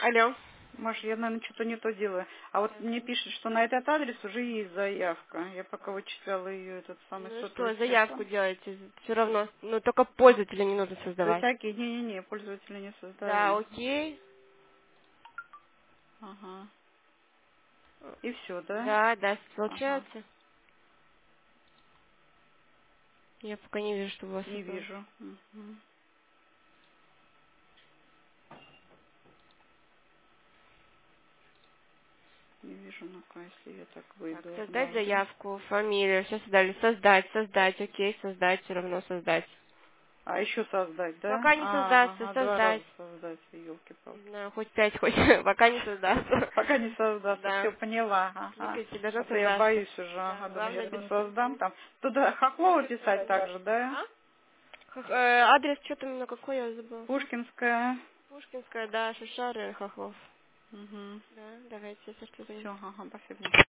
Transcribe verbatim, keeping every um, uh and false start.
Алло. Маш, я, наверное, что-то не то делаю. А вот мне пишет, что на этот адрес уже есть заявка. Я пока вычисляла ее, этот самый Ну сотовый что, заявку телефон. делайте. Все равно. Ну только пользователя не нужно За создавать. всякие, не-не-не, пользователи не Да, создаю. окей. Ага. И все, да? Да, да, Ага. получается. Я пока не вижу, что у вас Не это. вижу. Мгм. Не вижу, ну-ка, если я так Так, выйду создать обратно. заявку, фамилию, все создали. Создать, создать, окей, создать, все равно создать. А еще создать, да? Пока не А, создастся, ага, два раза создать. создать, Не елки-палки. знаю, хоть пять, хоть пока не создастся. Пока не создастся, все Да. поняла, ага. Кликайте, должно А то я создаться. боюсь уже, Да, ага, думаю, главное если без... создам там. Туда Хохлова писать также, да? А? Хох- э, адрес что-то именно какой я забыла. Пушкинская. Пушкинская, да, Шишары, Хохлов. Угу. Да, давайте, если что-то Все, есть. ага, спасибо.